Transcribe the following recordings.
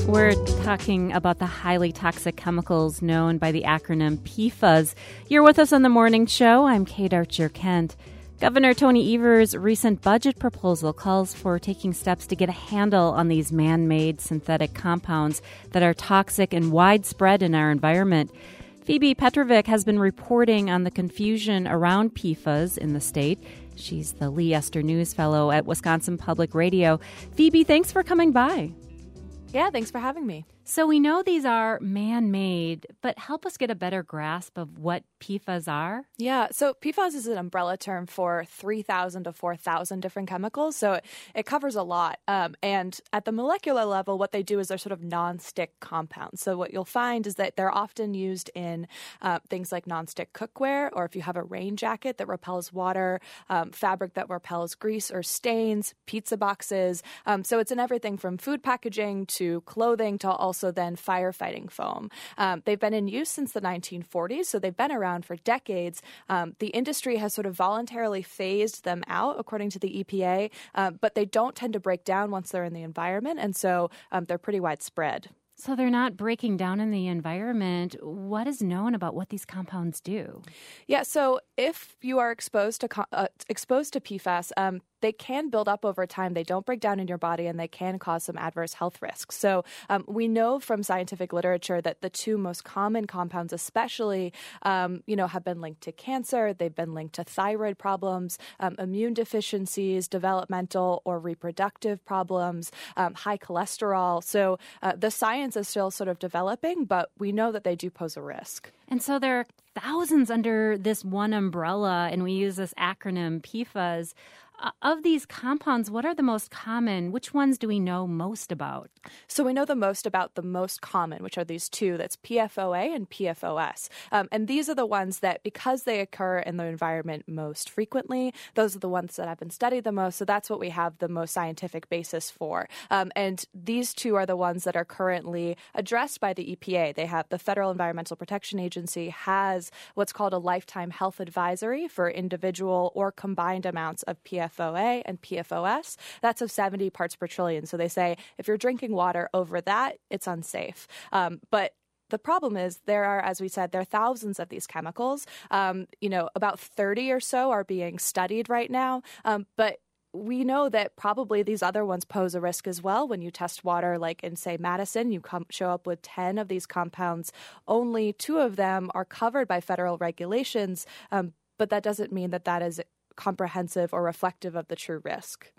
We're talking about the highly toxic chemicals known by the acronym PFAS. You're with us on the morning show. I'm Kate Archer-Kent. Governor Tony Evers' recent budget proposal calls for taking steps to get a handle on these man-made synthetic compounds that are toxic and widespread in our environment. Phoebe Petrovic has been reporting on the confusion around PFAS in the state. She's the Lee Esther News Fellow at Wisconsin Public Radio. Phoebe, thanks for coming by. Yeah, thanks for having me. So we know these are man-made, but help us get a better grasp of what PFAS are. Yeah, so PFAS is an umbrella term for 3,000 to 4,000 different chemicals, so it covers a lot. And at the molecular level, what they do is they're sort of non-stick compounds. So what you'll find is that they're often used in things like non-stick cookware, or if you have a rain jacket that repels water, fabric that repels grease or stains, pizza boxes. So it's in everything from food packaging to clothing to also then firefighting foam. They've been in use since the 1940s, so they've been around for decades. The industry has sort of voluntarily phased them out, according to the EPA, but they don't tend to break down once they're in the environment, and so they're pretty widespread. So they're not breaking down in the environment. What is known about what these compounds do? Yeah, so if you are exposed to PFAS, they can build up over time. They don't break down in your body, and they can cause some adverse health risks. So we know from scientific literature that the two most common compounds especially, have been linked to cancer. They've been linked to thyroid problems, immune deficiencies, developmental or reproductive problems, high cholesterol. So the science is still sort of developing, but we know that they do pose a risk. And so there are thousands under this one umbrella, and we use this acronym PFAS. Of these compounds, what are the most common? Which ones do we know most about? So we know the most about the most common, which are these two. That's PFOA and PFOS. And these are the ones that, because they occur in the environment most frequently, those are the ones that have been studied the most. So that's what we have the most scientific basis for. And these two are the ones that are currently addressed by the EPA. They have the Federal Environmental Protection Agency has what's called a lifetime health advisory for individual or combined amounts of PFOA and PFOS. That's of 70 parts per trillion. So they say if you're drinking water over that, it's unsafe. But the problem is there are, as we said, there are thousands of these chemicals. About 30 or so are being studied right now. But we know that probably these other ones pose a risk as well. When you test water, like in, say, Madison, you show up with 10 of these compounds. Only 2 of them are covered by federal regulations, but that doesn't mean that that is comprehensive or reflective of the true risk.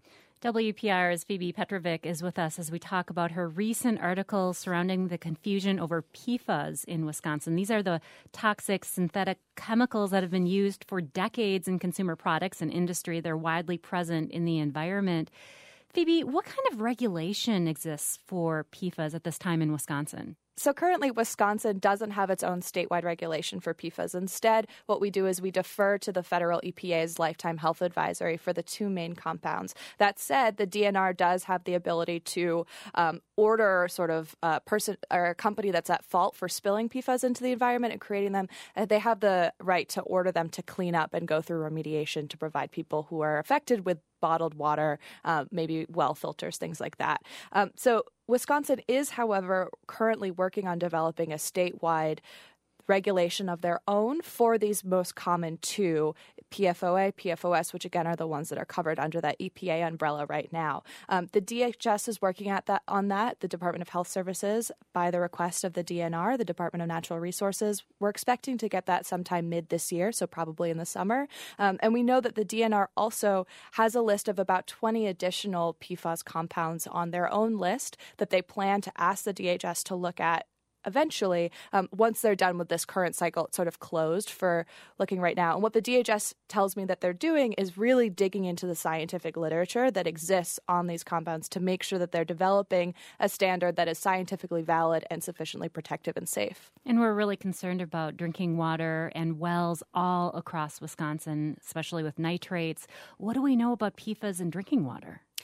WPR's Phoebe Petrovic is with us as we talk about her recent article surrounding the confusion over PFAS in Wisconsin. These are the toxic synthetic chemicals that have been used for decades in consumer products and industry. They're widely present in the environment. Phoebe, what kind of regulation exists for PFAS at this time in Wisconsin? So currently, Wisconsin doesn't have its own statewide regulation for PFAS. Instead, what we do is we defer to the federal EPA's lifetime health advisory for the two main compounds. That said, the DNR does have the ability to order sort of a person or a company that's at fault for spilling PFAS into the environment and creating them. They have the right to order them to clean up and go through remediation to provide people who are affected with bottled water, maybe well filters, things like that. So Wisconsin is, however, currently working on developing a statewide regulation of their own for these most common two, PFOA, PFOS, which again are the ones that are covered under that EPA umbrella right now. The DHS is working on that, the Department of Health Services, by the request of the DNR, the Department of Natural Resources. We're expecting to get that sometime mid this year, so probably in the summer. And we know that the DNR also has a list of about 20 additional PFAS compounds on their own list that they plan to ask the DHS to look at eventually, once they're done with this current cycle. It's sort of closed for looking right now. And what the DHS tells me that they're doing is really digging into the scientific literature that exists on these compounds to make sure that they're developing a standard that is scientifically valid and sufficiently protective and safe. And we're really concerned about drinking water and wells all across Wisconsin, especially with nitrates. What do we know about PFAS in drinking water?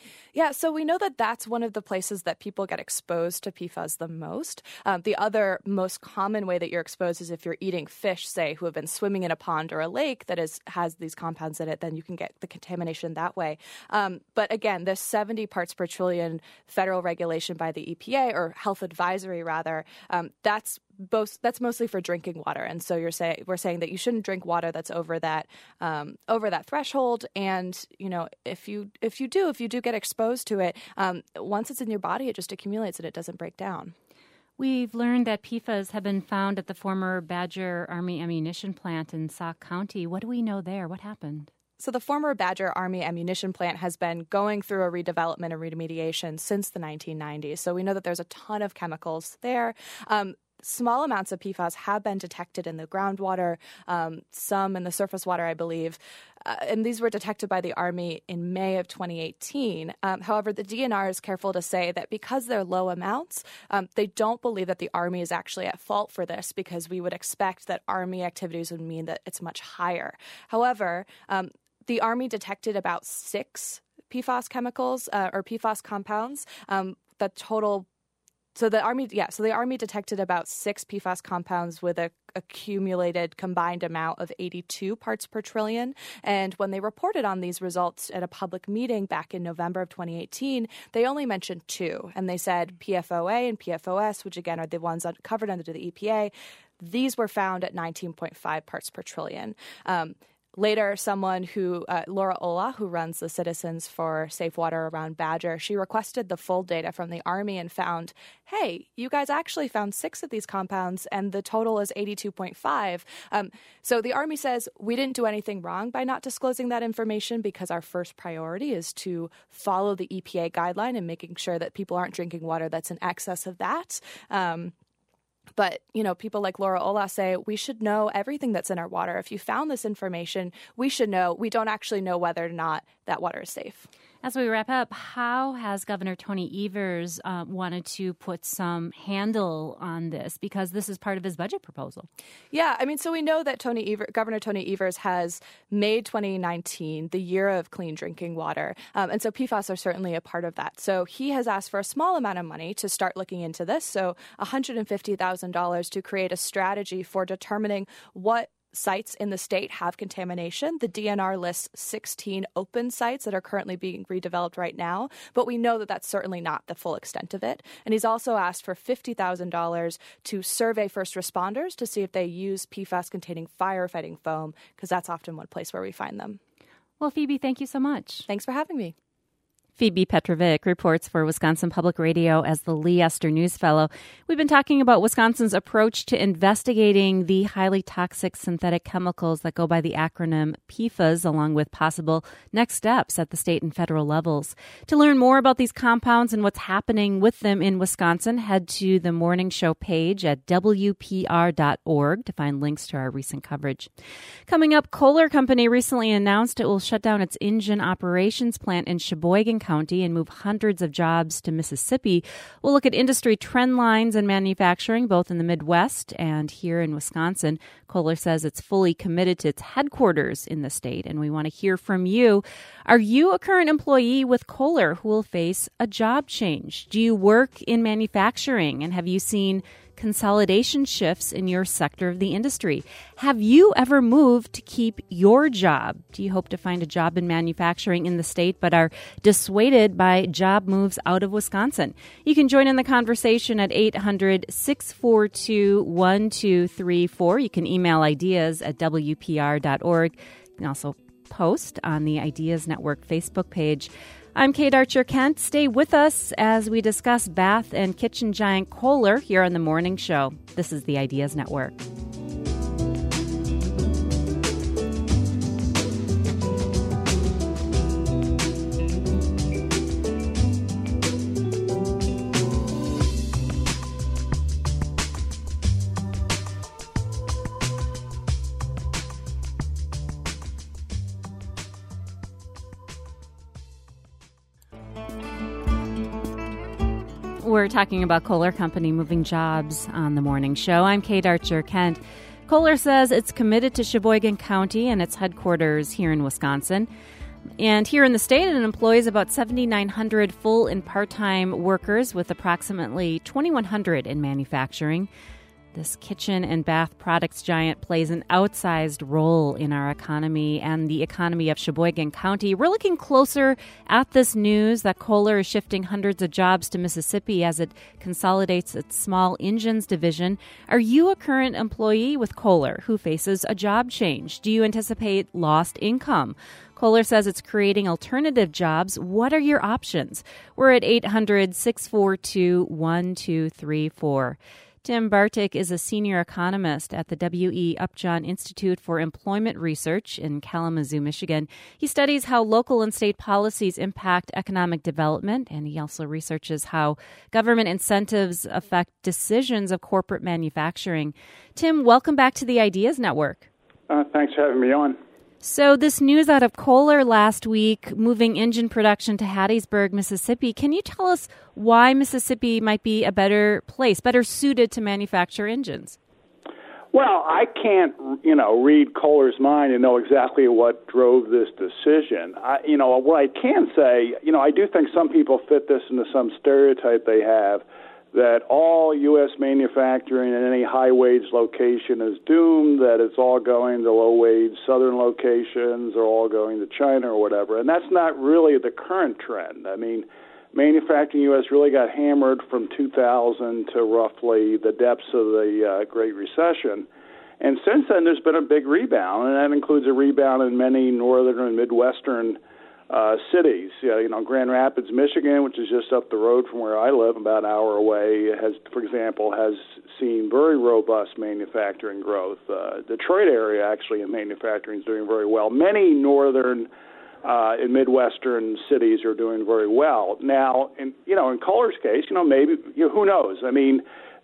Yeah, so we know that that's one of the places that people get exposed to PFAS the most. The other most common way that you're exposed is if you're eating fish, say, who have been swimming in a pond or a lake that has these compounds in it, then you can get the contamination that way. But again, this 70 parts per trillion federal regulation by the EPA, or health advisory rather, that's mostly for drinking water, and so we're saying that you shouldn't drink water that's over that threshold. And if you do get exposed to it, once it's in your body, it just accumulates and it doesn't break down. We've learned that PFAS have been found at the former Badger Army ammunition plant in Sauk County. What do we know there? What happened? So the former Badger Army ammunition plant has been going through a redevelopment and remediation since the 1990s. So we know that there's a ton of chemicals there. Small amounts of PFAS have been detected in the groundwater, some in the surface water, I believe. And these were detected by the Army in May of 2018. However, the DNR is careful to say that because they're low amounts, they don't believe that the Army is actually at fault for this, because we would expect that Army activities would mean that it's much higher. However, the Army detected about 6 PFAS chemicals or PFAS compounds. So the Army detected about 6 PFAS compounds with a accumulated combined amount of 82 parts per trillion. And when they reported on these results at a public meeting back in November of 2018, they only mentioned 2. And they said PFOA and PFOS, which again are the ones covered under the EPA, these were found at 19.5 parts per trillion. Later, someone Laura Olah, who runs the Citizens for Safe Water around Badger, she requested the full data from the Army and found, hey, you guys actually found 6 of these compounds and the total is 82.5. So the Army says we didn't do anything wrong by not disclosing that information, because our first priority is to follow the EPA guideline and making sure that people aren't drinking water that's in excess of that. But, people like Laura Olah say we should know everything that's in our water. If you found this information, we should know. We don't actually know whether or not that water is safe. As we wrap up, how has Governor Tony Evers wanted to put some handle on this? Because this is part of his budget proposal. Yeah, so we know that Governor Tony Evers has made 2019 the year of clean drinking water. And so PFAS are certainly a part of that. So he has asked for a small amount of money to start looking into this. So $150,000 to create a strategy for determining what sites in the state have contamination. The DNR lists 16 open sites that are currently being redeveloped right now, but we know that that's certainly not the full extent of it. And he's also asked for $50,000 to survey first responders to see if they use PFAS-containing firefighting foam, because that's often one place where we find them. Well, Phoebe, thank you so much. Thanks for having me. Phoebe Petrovic reports for Wisconsin Public Radio as the Lee Esther News Fellow. We've been talking about Wisconsin's approach to investigating the highly toxic synthetic chemicals that go by the acronym PFAS, along with possible next steps at the state and federal levels. To learn more about these compounds and what's happening with them in Wisconsin, head to the morning show page at WPR.org to find links to our recent coverage. Coming up, Kohler Company recently announced it will shut down its engine operations plant in Sheboygan County and move hundreds of jobs to Mississippi. We'll look at industry trend lines and manufacturing, both in the Midwest and here in Wisconsin. Kohler says it's fully committed to its headquarters in the state, and we want to hear from you. Are you a current employee with Kohler who will face a job change? Do you work in manufacturing, and have you seen consolidation shifts in your sector of the industry? Have you ever moved to keep your job? Do you hope to find a job in manufacturing in the state but are dissuaded by job moves out of Wisconsin? You can join in the conversation at 800-642-1234. You can email ideas at WPR.org. You can also post on the Ideas Network Facebook page. I'm Kate Archer-Kent. Stay with us as we discuss bath and kitchen giant Kohler here on The Morning Show. This is the Ideas Network. We're talking about Kohler Company moving jobs on The Morning Show. I'm Kate Archer-Kent. Kohler says it's committed to Sheboygan County and its headquarters here in Wisconsin. And here in the state, it employs about 7,900 full and part-time workers with approximately 2,100 in manufacturing. This kitchen and bath products giant plays an outsized role in our economy and the economy of Sheboygan County. We're looking closer at this news that Kohler is shifting hundreds of jobs to Mississippi as it consolidates its small engines division. Are you a current employee with Kohler who faces a job change? Do you anticipate lost income? Kohler says it's creating alternative jobs. What are your options? We're at 800-642-1234. Tim Bartik is a senior economist at the W.E. Upjohn Institute for Employment Research in Kalamazoo, Michigan. He studies how local and state policies impact economic development, and he also researches how government incentives affect decisions of corporate manufacturing. Tim, welcome back to the Ideas Network. Thanks for having me on. So this news out of Kohler last week, moving engine production to Hattiesburg, Mississippi. Can you tell us why Mississippi might be a better place, better suited to manufacture engines? Well, I can't, read Kohler's mind and know exactly what drove this decision. What I can say, I do think some people fit this into some stereotype they have that all U.S. manufacturing in any high-wage location is doomed, that it's all going to low-wage southern locations or all going to China or whatever. And that's not really the current trend. I mean, manufacturing in the U.S. really got hammered from 2000 to roughly the depths of the Great Recession. And since then, there's been a big rebound, and that includes a rebound in many northern and midwestern cities. Grand Rapids, Michigan, which is just up the road from where I live, about an hour away, has seen very robust manufacturing growth. Detroit area, actually, in manufacturing is doing very well. Many northern and midwestern cities are doing very well. Now, in Kohler's case, maybe, who knows? I mean,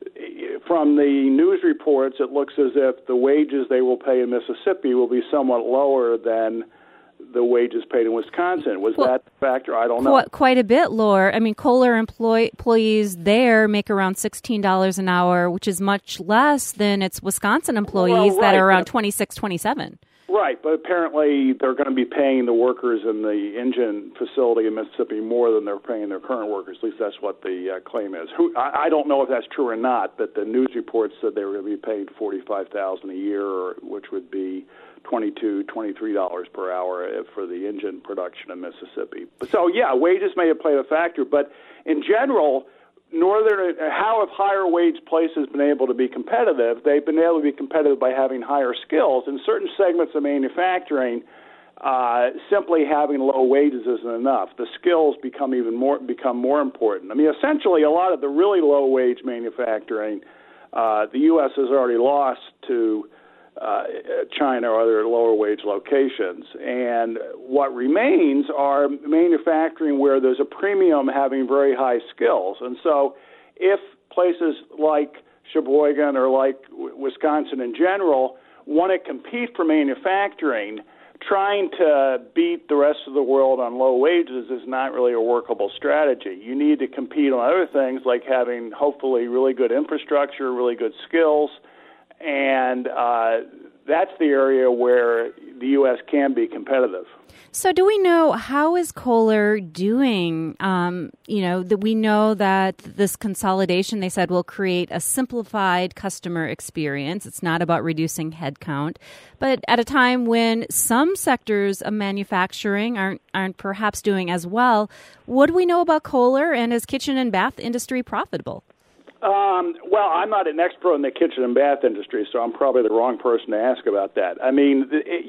from the news reports, it looks as if the wages they will pay in Mississippi will be somewhat lower than the wages paid in Wisconsin. Was that the factor? I don't know. Quite a bit lower. I mean, Kohler employees there make around $16 an hour, which is much less than its Wisconsin employees that are around $26, $27. Right, but apparently they're going to be paying the workers in the engine facility in Mississippi more than they're paying their current workers. At least that's what the claim is. I don't know if that's true or not, but the news reports said they were going to be paid $45,000 a year, which would be $22, $23 per hour for the engine production in Mississippi. So, wages may have played a factor, but in general, how have higher wage places been able to be competitive? They've been able to be competitive by having higher skills. In certain segments of manufacturing, simply having low wages isn't enough. The skills become more important. I mean, essentially, a lot of the really low wage manufacturing, the U.S. has already lost to China or other lower wage locations. And what remains are manufacturing where there's a premium having very high skills. And so if places like Sheboygan or like Wisconsin in general want to compete for manufacturing, trying to beat the rest of the world on low wages is not really a workable strategy. You need to compete on other things like having hopefully really good infrastructure, really good skills, and that's the area where the U.S. can be competitive. So do we know, how is Kohler doing? That we know that this consolidation, they said, will create a simplified customer experience. It's not about reducing headcount. But at a time when some sectors of manufacturing aren't perhaps doing as well, what do we know about Kohler, and is kitchen and bath industry profitable? Well, I'm not an expert in the kitchen and bath industry, so I'm probably the wrong person to ask about that. I mean,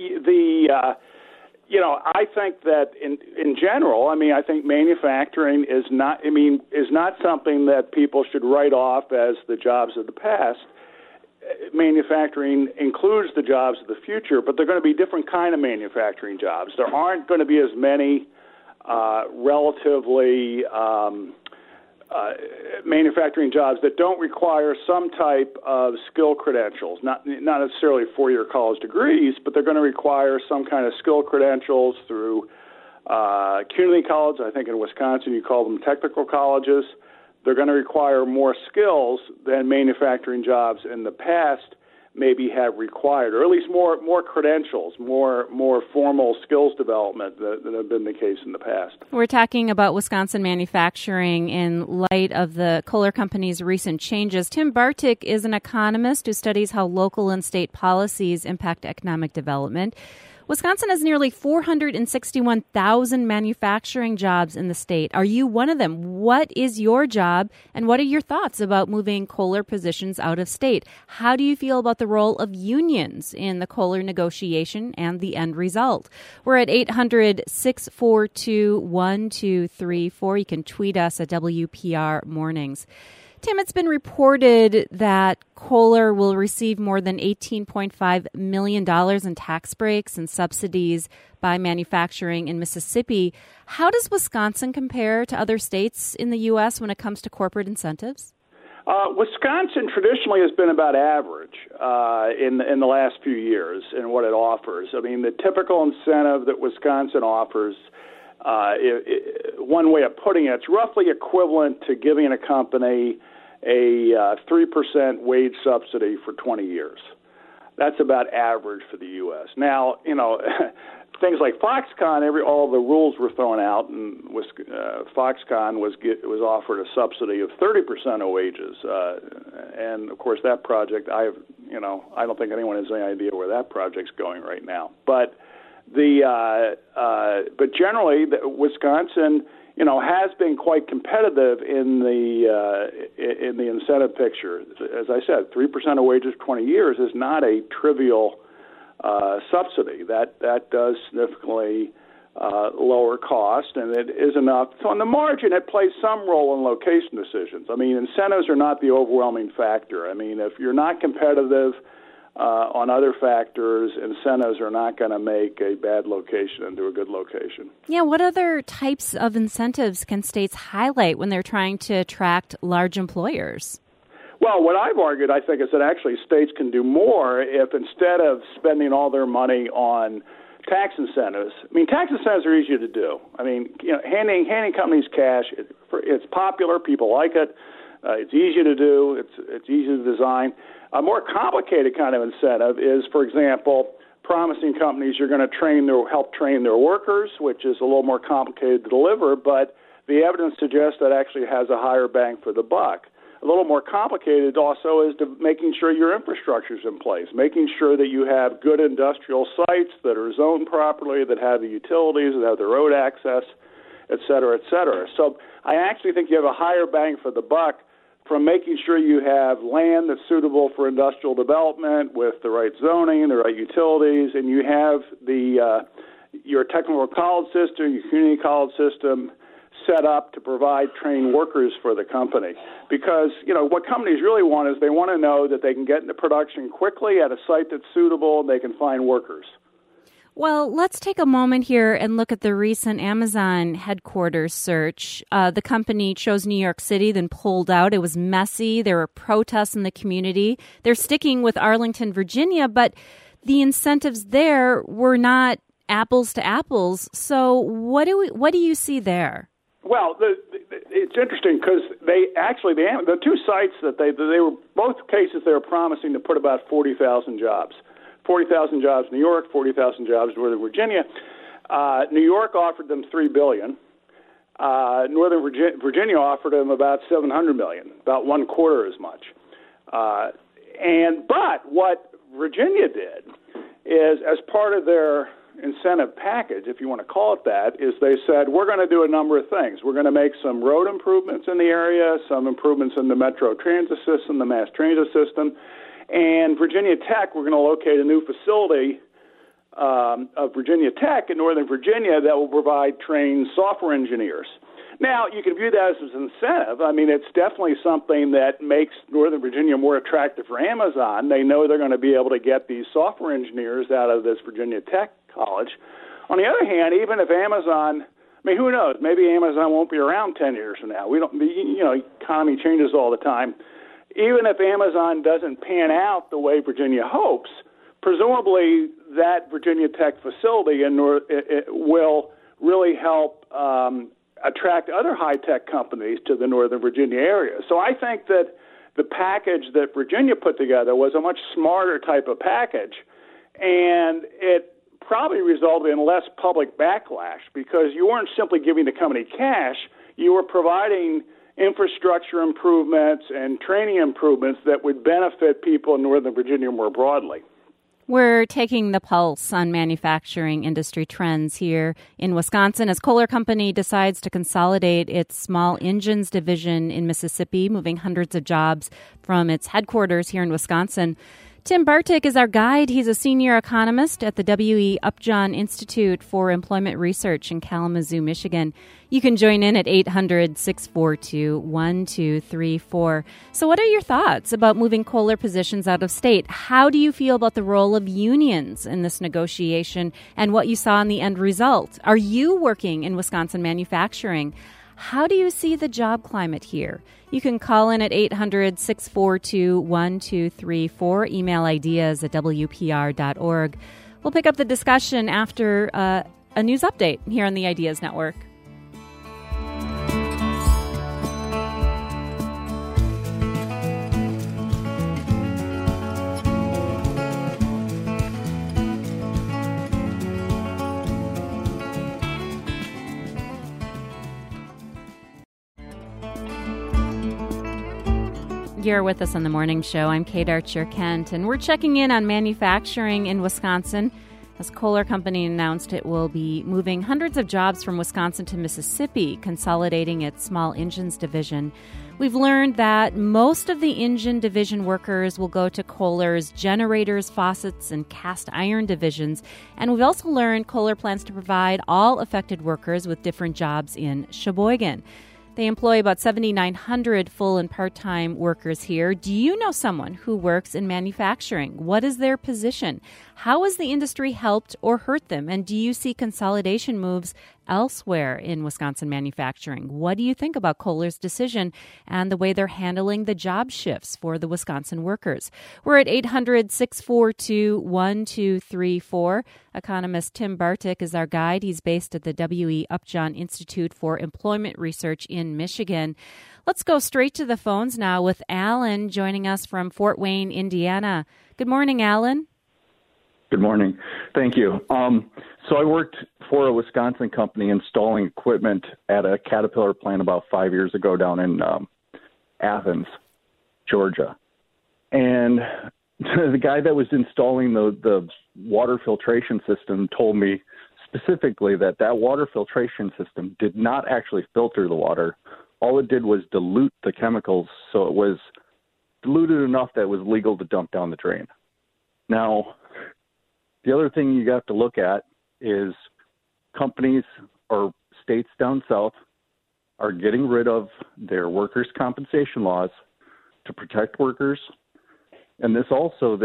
I think that in general, I think manufacturing is not something that people should write off as the jobs of the past. Manufacturing includes the jobs of the future, but they're going to be different kind of manufacturing jobs. There aren't going to be as many relatively manufacturing jobs that don't require some type of skill credentials, not necessarily four-year college degrees, but they're going to require some kind of skill credentials through community college. I think in Wisconsin you call them technical colleges. They're going to require more skills than manufacturing jobs in the past, maybe have required, or at least more credentials, more formal skills development than have been the case in the past. We're talking about Wisconsin manufacturing in light of the Kohler Company's recent changes. Tim Bartik is an economist who studies how local and state policies impact economic development. Wisconsin has nearly 461,000 manufacturing jobs in the state. Are you one of them? What is your job, and what are your thoughts about moving Kohler positions out of state? How do you feel about the role of unions in the Kohler negotiation and the end result? We're at 800-642-1234. You can tweet us at WPR Mornings. Tim, it's been reported that Kohler will receive more than $18.5 million in tax breaks and subsidies by manufacturing in Mississippi. How does Wisconsin compare to other states in the U.S. when it comes to corporate incentives? Wisconsin traditionally has been about average in the last few years in what it offers. I mean, the typical incentive that Wisconsin offers, one way of putting it, it's roughly equivalent to giving a company a 3% wage subsidy for 20 years. That's about average for the U.S. Now, things like Foxconn, all the rules were thrown out, and Foxconn was offered a subsidy of 30% of wages. And of course, that project, I don't think anyone has any idea where that project's going right now. But but generally, Wisconsin, has been quite competitive in the incentive picture. As I said, 3% of wages 20 years is not a trivial subsidy. That does significantly lower cost, and it is enough. So on the margin, it plays some role in location decisions. I mean, incentives are not the overwhelming factor. I mean, if you're not competitive on other factors, incentives are not going to make a bad location into a good location. Yeah, what other types of incentives can states highlight when they're trying to attract large employers? Well, what I've argued, I think, is that actually states can do more if instead of spending all their money on tax incentives, I mean, tax incentives are easy to do. I mean, handing companies cash, it's popular, people like it, it's easy to do, it's easy to design. A more complicated kind of incentive is, for example, promising companies you're going to help train their workers, which is a little more complicated to deliver, but the evidence suggests that actually has a higher bang for the buck. A little more complicated also is making sure your infrastructure is in place, making sure that you have good industrial sites that are zoned properly, that have the utilities, that have the road access, et cetera, et cetera. So I actually think you have a higher bang for the buck from making sure you have land that's suitable for industrial development with the right zoning, the right utilities, and you have your technical college system, your community college system set up to provide trained workers for the company. Because, what companies really want is they want to know that they can get into production quickly at a site that's suitable and they can find workers. Well, let's take a moment here and look at the recent Amazon headquarters search. The company chose New York City, then pulled out. It was messy. There were protests in the community. They're sticking with Arlington, Virginia, but the incentives there were not apples to apples. So what do you see there? Well, it's interesting because the two sites that they were, both cases, they were promising to put about 40,000 jobs. 40,000 jobs in New York, 40,000 jobs in Northern Virginia. New York offered them $3 billion. Northern Virginia offered them about $700 million, about one quarter as much. But what Virginia did is, as part of their incentive package, if you want to call it that, is they said, we're going to do a number of things. We're going to make some road improvements in the area, some improvements in the metro transit system, the mass transit system. And Virginia Tech, we're going to locate a new facility of Virginia Tech in Northern Virginia that will provide trained software engineers. Now, you can view that as an incentive. I mean, it's definitely something that makes Northern Virginia more attractive for Amazon. They know they're going to be able to get these software engineers out of this Virginia Tech college. On the other hand, even if Amazon, who knows? Maybe Amazon won't be around 10 years from now. Economy changes all the time. Even if Amazon doesn't pan out the way Virginia hopes, presumably that Virginia Tech facility will really help attract other high-tech companies to the Northern Virginia area. So I think that the package that Virginia put together was a much smarter type of package, and it probably resulted in less public backlash because you weren't simply giving the company cash, you were providing infrastructure improvements and training improvements that would benefit people in Northern Virginia more broadly. We're taking the pulse on manufacturing industry trends here in Wisconsin as Kohler Company decides to consolidate its small engines division in Mississippi, moving hundreds of jobs from its headquarters here in Wisconsin. Tim Bartik is our guide. He's a senior economist at the W.E. Upjohn Institute for Employment Research in Kalamazoo, Michigan. You can join in at 800-642-1234. So what are your thoughts about moving Kohler positions out of state? How do you feel about the role of unions in this negotiation and what you saw in the end result? Are you working in Wisconsin manufacturing? How do you see the job climate here? You can call in at 800-642-1234. Email ideas at WPR.org. We'll pick up the discussion after a news update here on the Ideas Network. You're with us on the morning show. I'm Kate Archer-Kent, and we're checking in on manufacturing in Wisconsin as Kohler Company announced it will be moving hundreds of jobs from Wisconsin to Mississippi, consolidating its small engines division. We've learned that most of the engine division workers will go to Kohler's generators, faucets, and cast iron divisions. And we've also learned Kohler plans to provide all affected workers with different jobs in Sheboygan. They employ about 7,900 full and part-time workers here. Do you know someone who works in manufacturing? What is their position? How has the industry helped or hurt them? And do you see consolidation moves elsewhere in Wisconsin manufacturing? What do you think about Kohler's decision and the way they're handling the job shifts for the Wisconsin workers? We're at 800-642-1234. Economist Tim Bartik is our guide. He's based at the W.E. Upjohn Institute for Employment Research in Michigan. Let's go straight to the phones now with Alan joining us from Fort Wayne, Indiana. Good morning, Alan. Good morning. Thank you. So I worked for a Wisconsin company installing equipment at a Caterpillar plant about 5 years ago down in Athens, Georgia. And the guy that was installing the water filtration system told me specifically that water filtration system did not actually filter the water. All it did was dilute the chemicals, so it was diluted enough that it was legal to dump down the drain. Now, the other thing you have to look at is companies or states down south are getting rid of their workers' compensation laws to protect workers. And this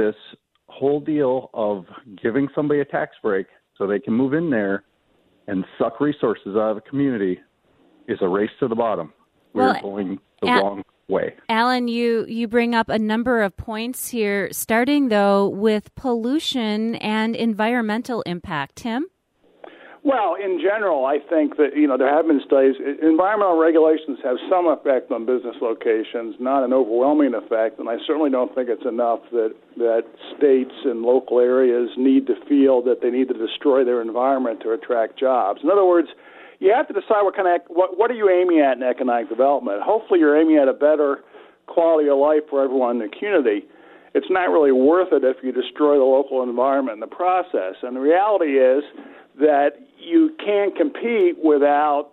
whole deal of giving somebody a tax break so they can move in there and suck resources out of the community is a race to the bottom. We're going the wrong way. Alan, you bring up a number of points here, starting, though, with pollution and environmental impact. Tim? Well, in general, I think that, there have been studies. Environmental regulations have some effect on business locations, not an overwhelming effect, and I certainly don't think it's enough that states and local areas need to feel that they need to destroy their environment to attract jobs. In other words, you have to decide what are you aiming at in economic development. Hopefully you're aiming at a better quality of life for everyone in the community. It's not really worth it if you destroy the local environment in the process. And the reality is that you can't compete without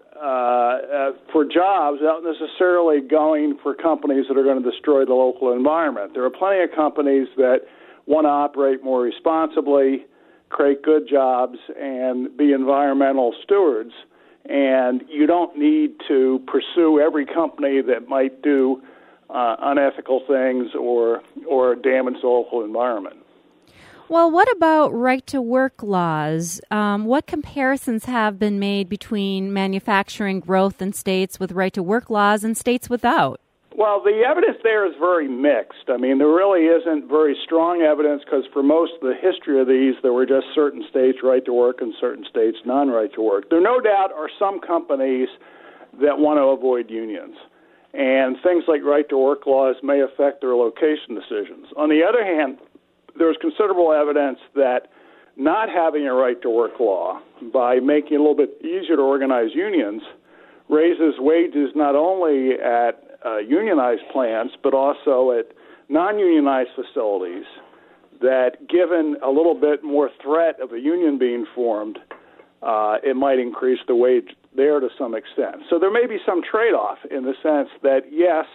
for jobs without necessarily going for companies that are going to destroy the local environment. There are plenty of companies that want to operate more responsibly, create good jobs, and be environmental stewards. And you don't need to pursue every company that might do unethical things or damage the local environment. Well, what about right-to-work laws? What comparisons have been made between manufacturing growth in states with right-to-work laws and states without? Well, the evidence there is very mixed. I mean, there really isn't very strong evidence because for most of the history of these, there were just certain states right to work and certain states non-right to work. There no doubt are some companies that want to avoid unions. and things like right-to-work laws may affect their location decisions. On the other hand, there's considerable evidence that not having a right-to-work law, by making it a little bit easier to organize unions, raises wages not only at unionized plants, but also at non-unionized facilities, that given a little bit more threat of a union being formed, it might increase the wage there to some extent. So there may be some trade-off in the sense that, yes,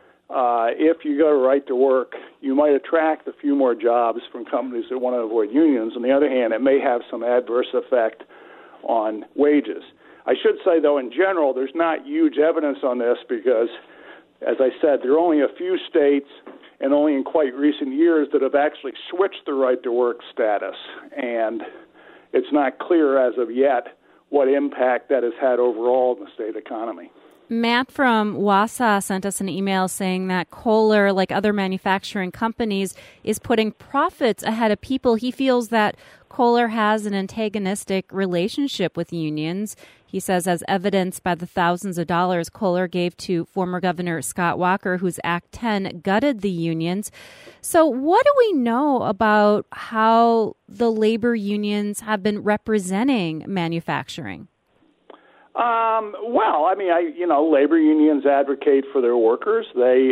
if you go to right to work, you might attract a few more jobs from companies that want to avoid unions. On the other hand, it may have some adverse effect on wages. I should say, though, in general, there's not huge evidence on this because, as I said, there are only a few states and only in quite recent years that have actually switched the right-to-work status. And it's not clear as of yet what impact that has had overall in the state economy. Matt from Wausau sent us an email saying that Kohler, like other manufacturing companies, is putting profits ahead of people. He feels that Kohler has an antagonistic relationship with unions. He says, as evidenced by the thousands of dollars Kohler gave to former Governor Scott Walker, whose Act 10 gutted the unions. So what do we know about how the labor unions have been representing manufacturing? Well, I mean, labor unions advocate for their workers. They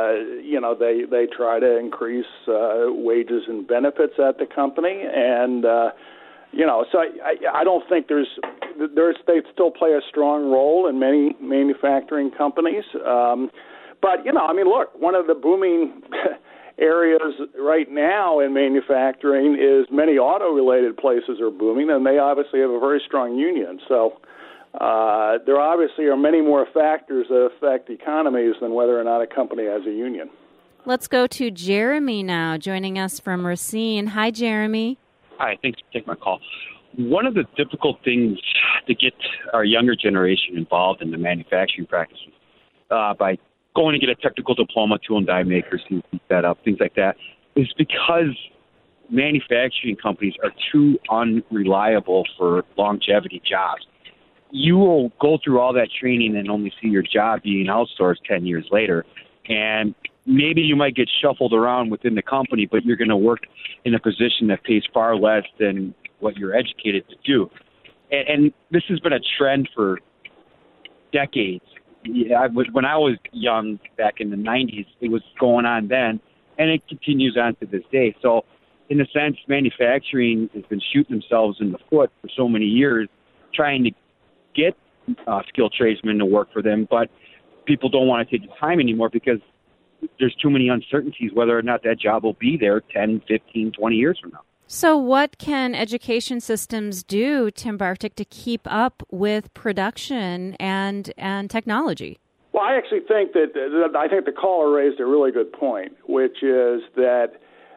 try to increase wages and benefits at the company, and so I don't think they still play a strong role in many manufacturing companies. But look, one of the booming areas right now in manufacturing is many auto-related places are booming, and they obviously have a very strong union. So. There obviously are many more factors that affect economies than whether or not a company has a union. Let's go to Jeremy now, joining us from Racine. Hi, Jeremy. Hi, thanks for taking my call. One of the difficult things to get our younger generation involved in the manufacturing practices by going to get a technical diploma, tool and die makers, that up, things like that, is because manufacturing companies are too unreliable for longevity jobs. You will go through all that training and only see your job being outsourced 10 years later. And maybe you might get shuffled around within the company, but you're going to work in a position that pays far less than what you're educated to do. And this has been a trend for decades. When I was young back in the 90s, it was going on then, and it continues on to this day. So in a sense, manufacturing has been shooting themselves in the foot for so many years, trying to get skilled tradesmen to work for them, but people don't want to take the time anymore because there's too many uncertainties whether or not that job will be there 10, 15, 20 years from now. So what can education systems do, Tim Bartik, to keep up with production and technology? Well, I actually think that the caller raised a really good point, which is that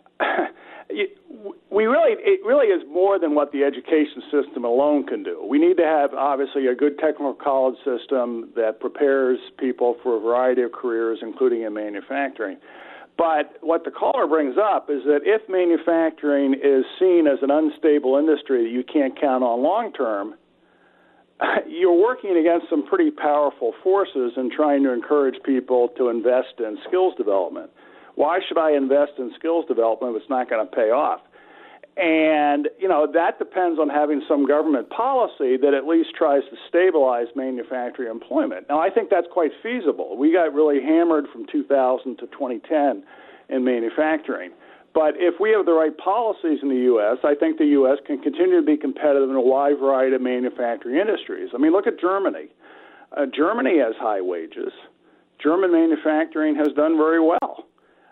it really is more than what the education system alone can do. We need to have, obviously, a good technical college system that prepares people for a variety of careers, including in manufacturing. But what the caller brings up is that if manufacturing is seen as an unstable industry that you can't count on long term, you're working against some pretty powerful forces in trying to encourage people to invest in skills development. Why should I invest in skills development if it's not going to pay off? And, that depends on having some government policy that at least tries to stabilize manufacturing employment. Now, I think that's quite feasible. We got really hammered from 2000 to 2010 in manufacturing. But if we have the right policies in the U.S., I think the U.S. can continue to be competitive in a wide variety of manufacturing industries. I mean, look at Germany. Germany has high wages. German manufacturing has done very well.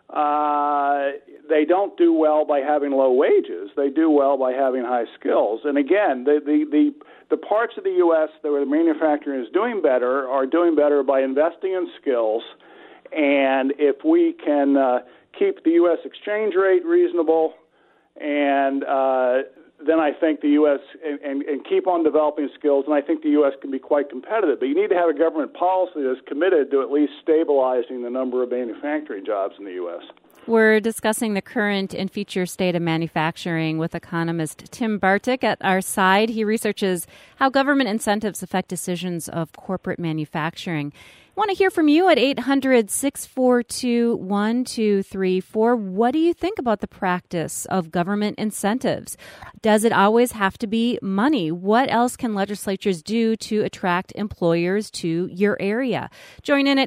They don't do well by having low wages. They do well by having high skills. And again, the parts of the U.S. where the manufacturing is doing better are doing better by investing in skills. And if we can keep the U.S. exchange rate reasonable, and then I think the U.S. and keep on developing skills, and I think the U.S. can be quite competitive. But you need to have a government policy that's committed to at least stabilizing the number of manufacturing jobs in the U.S. We're discussing the current and future state of manufacturing with economist Tim Bartik at our side. He researches how government incentives affect decisions of corporate manufacturing. Want to hear from you at 800-642-1234. What do you think about the practice of government incentives? Does it always have to be money? What else can legislatures do to attract employers to your area? Join in at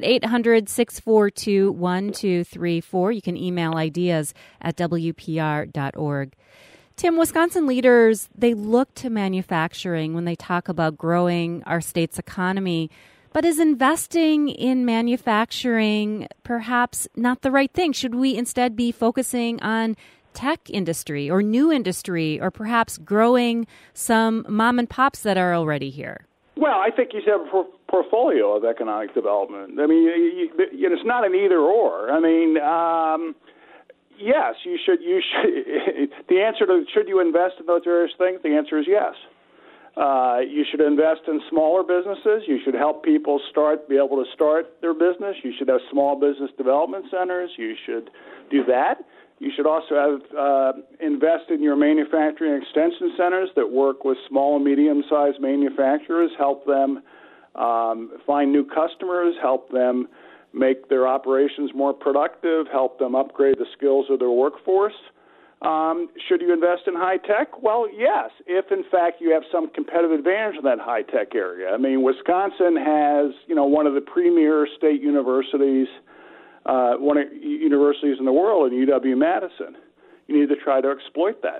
800-642-1234. You can email ideas at WPR.org. Tim, Wisconsin leaders, they look to manufacturing when they talk about growing our state's economy. But is investing in manufacturing perhaps not the right thing? Should we instead be focusing on tech industry or new industry or perhaps growing some mom and pops that are already here? Well, I think you should have a portfolio of economic development. I mean, it's not an either or. I mean, yes, you should. The answer to should you invest in those various things? The answer is yes. You should invest in smaller businesses. You should help people be able to start their business. You should have small business development centers. You should do that. You should also have invest in your manufacturing extension centers that work with small and medium-sized manufacturers, help them find new customers, help them make their operations more productive, help them upgrade the skills of their workforce. Should you invest in high tech? Well, yes, if in fact you have some competitive advantage in that high tech area. I mean, Wisconsin has, one of the premier state universities, one of the universities in the world, in UW-Madison. You need to try to exploit that.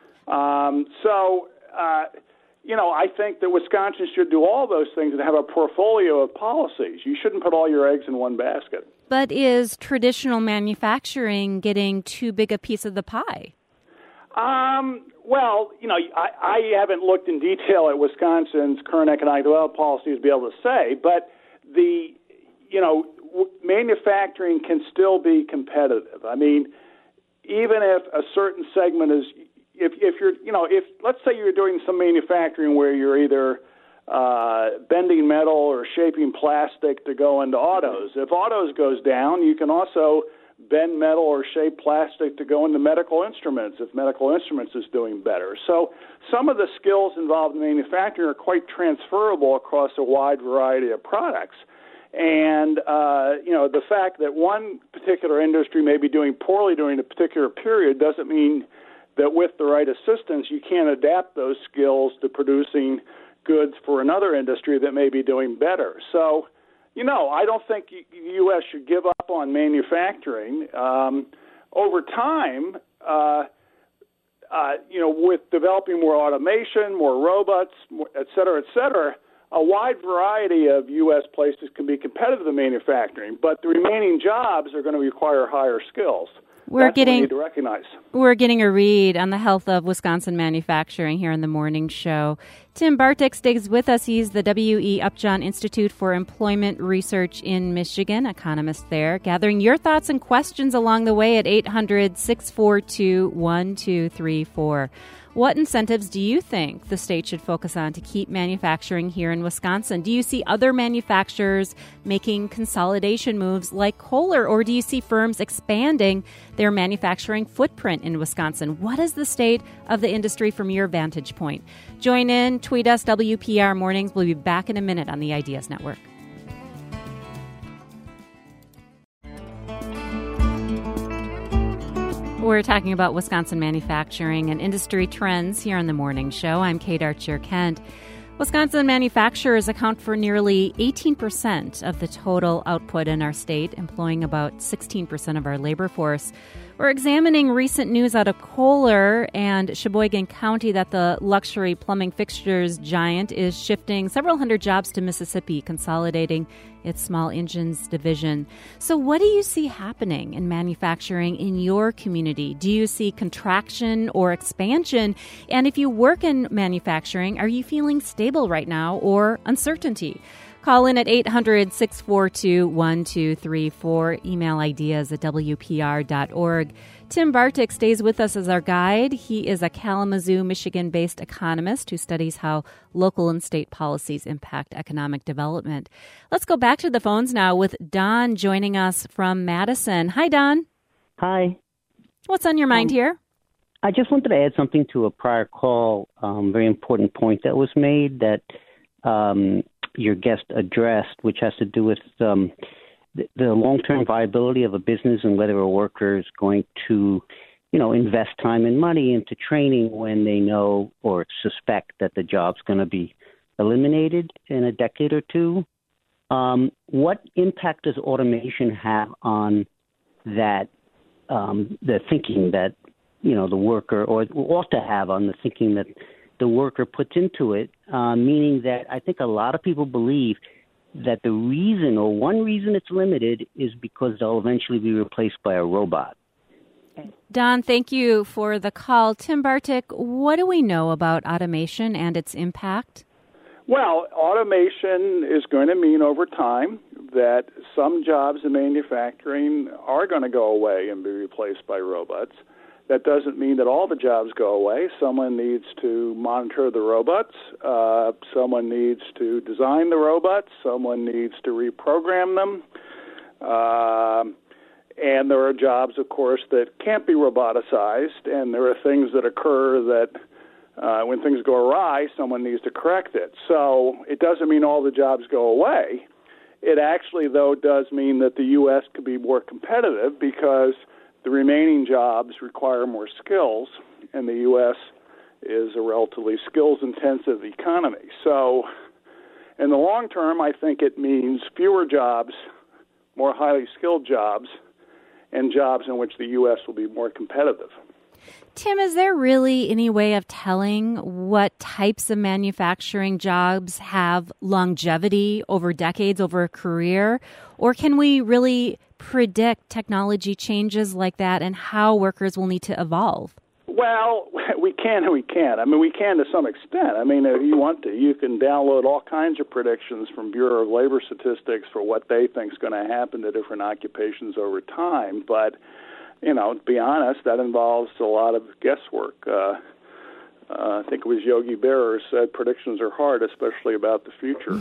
I think that Wisconsin should do all those things and have a portfolio of policies. You shouldn't put all your eggs in one basket. But is traditional manufacturing getting too big a piece of the pie? Well, I haven't looked in detail at Wisconsin's current economic development policy to be able to say, but manufacturing can still be competitive. I mean, even if a certain segment is, if let's say you're doing some manufacturing where you're either bending metal or shaping plastic to go into autos. If autos goes down, you can also bend metal or shape plastic to go into medical instruments if medical instruments is doing better. So some of the skills involved in manufacturing are quite transferable across a wide variety of products. And, the fact that one particular industry may be doing poorly during a particular period doesn't mean that with the right assistance you can't adapt those skills to producing goods for another industry that may be doing better. So, I don't think the U.S. should give up on manufacturing. Over time, with developing more automation, more robots, et cetera, a wide variety of U.S. places can be competitive in manufacturing, but the remaining jobs are going to require higher skills. That's what we need to recognize. We're getting a read on the health of Wisconsin manufacturing here in the morning show. Tim Bartek stays with us. He's the W.E. Upjohn Institute for Employment Research in Michigan, economist there, gathering your thoughts and questions along the way at 800-642-1234. What incentives do you think the state should focus on to keep manufacturing here in Wisconsin? Do you see other manufacturers making consolidation moves like Kohler, or do you see firms expanding their manufacturing footprint in Wisconsin? What is the state of the industry from your vantage point? Join in, tweet us, WPR Mornings. We'll be back in a minute on the Ideas Network. We're talking about Wisconsin manufacturing and industry trends here on the morning show. I'm Kate Archer-Kent. Wisconsin manufacturers account for nearly 18% of the total output in our state, employing about 16% of our labor force. We're examining recent news out of Kohler and Sheboygan County that the luxury plumbing fixtures giant is shifting several hundred jobs to Mississippi, consolidating its small engines division. So what do you see happening in manufacturing in your community? Do you see contraction or expansion? And if you work in manufacturing, are you feeling stable right now or uncertainty? Call in at 800-642-1234. Email ideas at WPR.org. Tim Bartek stays with us as our guide. He is a Kalamazoo, Michigan-based economist who studies how local and state policies impact economic development. Let's go back to the phones now with Don joining us from Madison. Hi, Don. Hi. What's on your mind here? I just wanted to add something to a prior call, very important point that was made, that your guest addressed, which has to do with the long-term viability of a business and whether a worker is going to, invest time and money into training when they know or suspect that the job's going to be eliminated in a decade or two. What impact does automation have on that, the thinking that, the worker, or ought to have on the thinking that the worker puts into it, meaning that I think a lot of people believe that the reason or one reason it's limited is because they'll eventually be replaced by a robot. Don, thank you for the call. Tim Bartik, what do we know about automation and its impact? Well, automation is going to mean over time that some jobs in manufacturing are going to go away and be replaced by robots. That doesn't mean that all the jobs go away. Someone needs to monitor the robots. Someone needs to design the robots. Someone needs to reprogram them. And there are jobs, of course, that can't be roboticized. And there are things that occur that when things go awry, someone needs to correct it. So it doesn't mean all the jobs go away. It actually, though, does mean that the U.S. could be more competitive because the remaining jobs require more skills, and the U.S. is a relatively skills-intensive economy. So in the long term, I think it means fewer jobs, more highly skilled jobs, and jobs in which the U.S. will be more competitive. Tim, is there really any way of telling what types of manufacturing jobs have longevity over decades, over a career? Or can we really predict technology changes like that and how workers will need to evolve? Well, we can and we can't. I mean, we can to some extent. I mean, if you want to, you can download all kinds of predictions from Bureau of Labor Statistics for what they think is going to happen to different occupations over time. But to be honest, that involves a lot of guesswork. I think it was Yogi Berra who said predictions are hard, especially about the future.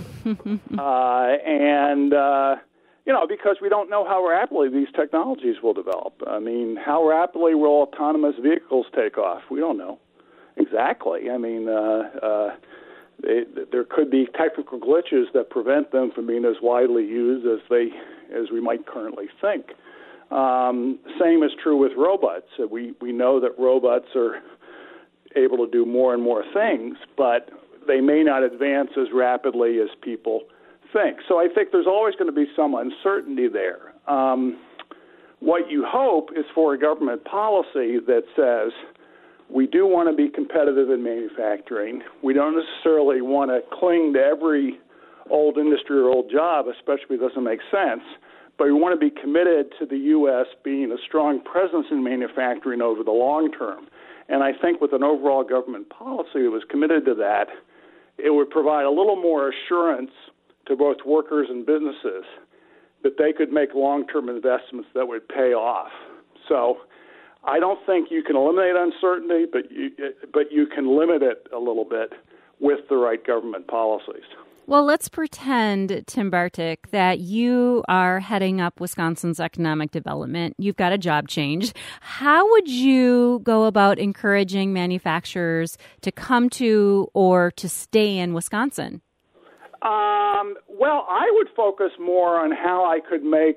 Because we don't know how rapidly these technologies will develop. I mean, how rapidly will autonomous vehicles take off? We don't know exactly. I mean, there could be technical glitches that prevent them from being as widely used as we might currently think. Same is true with robots. We know that robots are able to do more and more things, but they may not advance as rapidly as people think. So I think there's always going to be some uncertainty there. What you hope is for a government policy that says we do want to be competitive in manufacturing. We don't necessarily want to cling to every old industry or old job, especially if it doesn't make sense. But we want to be committed to the U.S. being a strong presence in manufacturing over the long term. And I think with an overall government policy that was committed to that, it would provide a little more assurance to both workers and businesses that they could make long-term investments that would pay off. So I don't think you can eliminate uncertainty, but you can limit it a little bit with the right government policies. Well, let's pretend, Tim Bartik, that you are heading up Wisconsin's economic development. You've got a job change. How would you go about encouraging manufacturers to come to or to stay in Wisconsin? Well, I would focus more on how I could make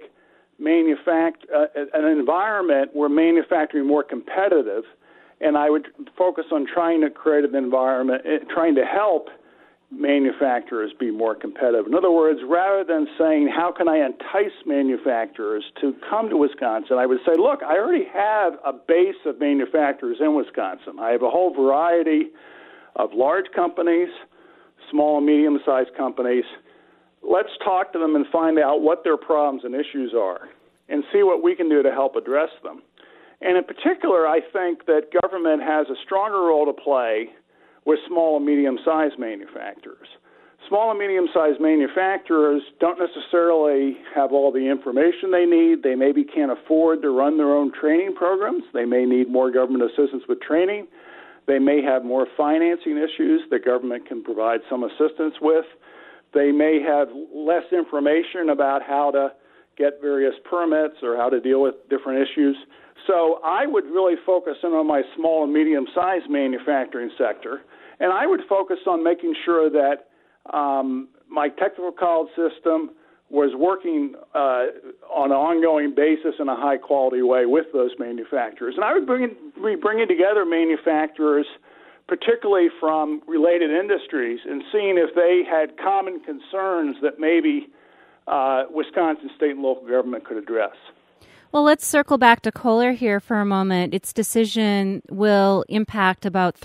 an environment where manufacturing more competitive, and I would focus on trying to create an environment, trying to help manufacturers be more competitive. In other words, rather than saying, how can I entice manufacturers to come to Wisconsin, I would say, look, I already have a base of manufacturers in Wisconsin. I have a whole variety of large companies, small and medium-sized companies. Let's talk to them and find out what their problems and issues are and see what we can do to help address them. And in particular, I think that government has a stronger role to play with small and medium-sized manufacturers. Small and medium-sized manufacturers don't necessarily have all the information they need. They maybe can't afford to run their own training programs. They may need more government assistance with training. They may have more financing issues that government can provide some assistance with. They may have less information about how to get various permits or how to deal with different issues. So I would really focus in on my small and medium-sized manufacturing sector, and I would focus on making sure that my technical college system was working on an ongoing basis in a high-quality way with those manufacturers. And I would be bringing together manufacturers, particularly from related industries, and seeing if they had common concerns that maybe Wisconsin state and local government could address. Well, let's circle back to Kohler here for a moment. Its decision will impact about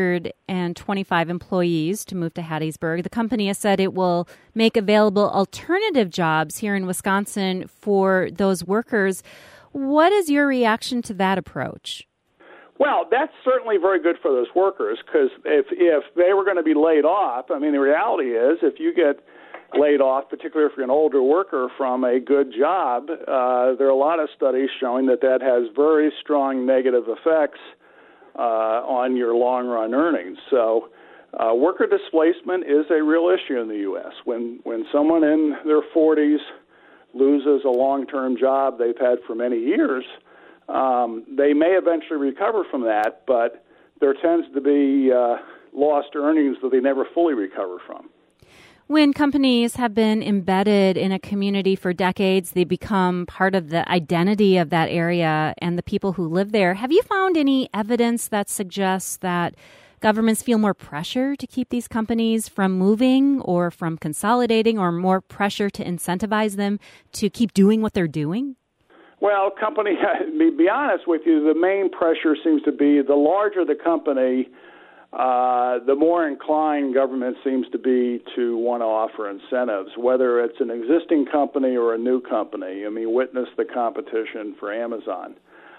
325 employees to move to Hattiesburg. The company has said it will make available alternative jobs here in Wisconsin for those workers. What is your reaction to that approach? Well, that's certainly very good for those workers, because if they were going to be laid off, I mean, the reality is if you get laid off, particularly if you're an older worker from a good job, there are a lot of studies showing that has very strong negative effects on your long-run earnings. So worker displacement is a real issue in the U.S. When someone in their 40s loses a long-term job they've had for many years, they may eventually recover from that, but there tends to be lost earnings that they never fully recover from. When companies have been embedded in a community for decades, they become part of the identity of that area and the people who live there. Have you found any evidence that suggests that governments feel more pressure to keep these companies from moving or from consolidating, or more pressure to incentivize them to keep doing what they're doing? Well, to be honest with you, the main pressure seems to be the larger the company, the more inclined government seems to be to want to offer incentives, whether it's an existing company or a new company. I mean, witness the competition for Amazon,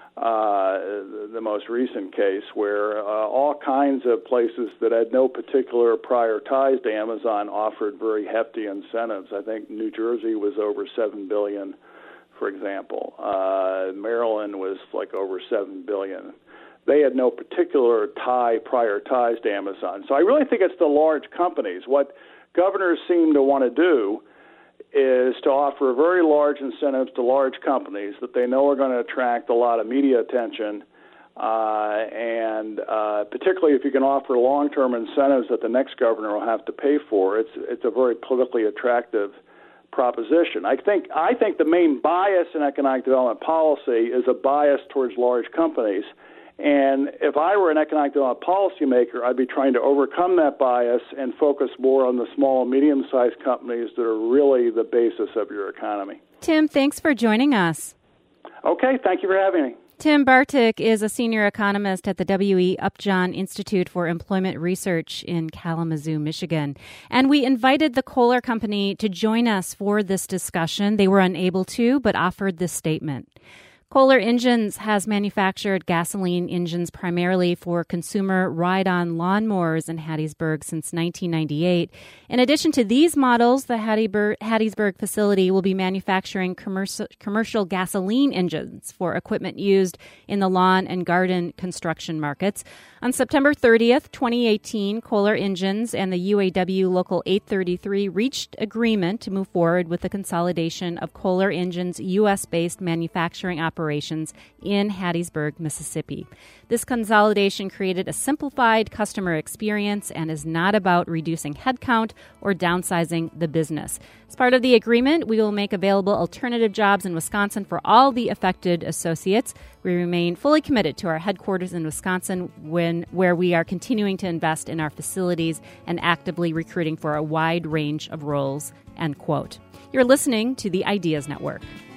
the most recent case, where all kinds of places that had no particular prior ties to Amazon offered very hefty incentives. I think New Jersey was over $7 billion, for example. Maryland was like over $7 billion. They had no particular prior ties to Amazon. So I really think it's the large companies. What governors seem to want to do is to offer very large incentives to large companies that they know are going to attract a lot of media attention, and particularly if you can offer long-term incentives that the next governor will have to pay for, it's a very politically attractive proposition. I think the main bias in economic development policy is a bias towards large companies. And if I were an economic development policymaker, I'd be trying to overcome that bias and focus more on the small and medium-sized companies that are really the basis of your economy. Tim, thanks for joining us. Okay, thank you for having me. Tim Bartik is a senior economist at the W.E. Upjohn Institute for Employment Research in Kalamazoo, Michigan. And we invited the Kohler Company to join us for this discussion. They were unable to, but offered this statement. Kohler Engines has manufactured gasoline engines primarily for consumer ride-on lawnmowers in Hattiesburg since 1998. In addition to these models, the Hattiesburg facility will be manufacturing commercial gasoline engines for equipment used in the lawn and garden construction markets. On September 30th, 2018, Kohler Engines and the UAW Local 833 reached agreement to move forward with the consolidation of Kohler Engines' U.S.-based manufacturing operations in Hattiesburg, Mississippi. This consolidation created a simplified customer experience and is not about reducing headcount or downsizing the business. As part of the agreement, we will make available alternative jobs in Wisconsin for all the affected associates. We remain fully committed to our headquarters in Wisconsin, where we are continuing to invest in our facilities and actively recruiting for a wide range of roles, end quote. You're listening to the Ideas Network.